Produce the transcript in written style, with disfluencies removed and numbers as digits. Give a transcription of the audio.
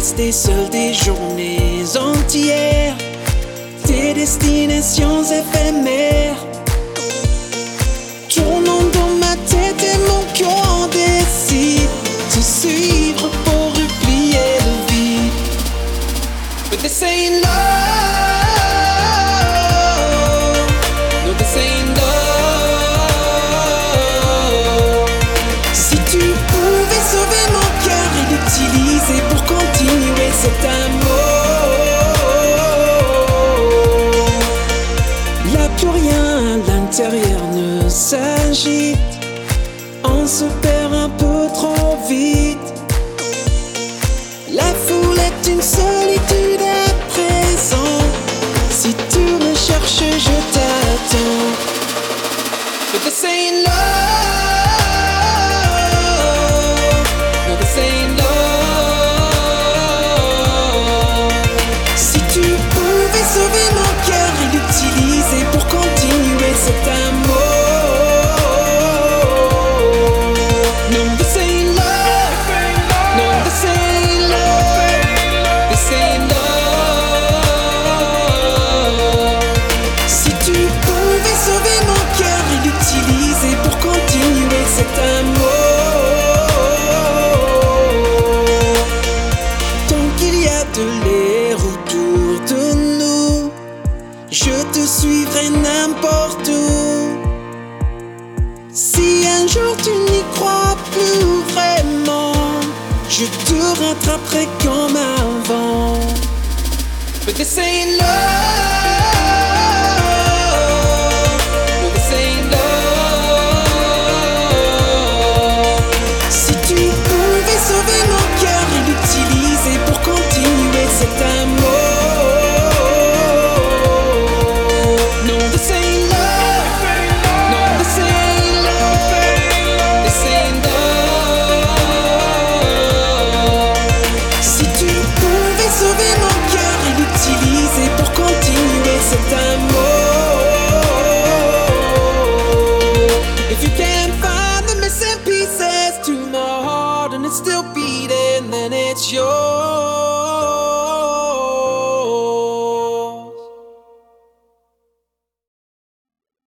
rester seul des journées entières, des destinations éphémères, tournant dans ma tête et mon cœur décide de suivre pour oublier le vide. But this ain't love, no this ain't love. Si tu pouvais sauver mon cœur et l'utiliser pour continuer cet amour, là plus rien à l'intérieur ne s'agite, on se perd un peu trop vite. La foule est une solitude à présent, si tu me cherches je t'attends. But this ain't love, no this ain't love. Si tu pouvais sauver mon cœur et l'utiliser pour continuer cet amour, no this ain't love, no this ain't love, this ain't love. Si tu pouvais sauver mon cœur et l'utiliser pour continuer cet amour, tant qu'il y a de l'air autour de nous, je te suivrai n'importe où. Si un jour tu n'y crois plus vraiment, je te rattraperai comme avant. But this ain't love, no this ain't love. Si tu pouvais sauver mon cœur et l'utiliser pour continuer cet amour, no this ain't love, no this ain't love, this ain't love. Si tu pouvais sauver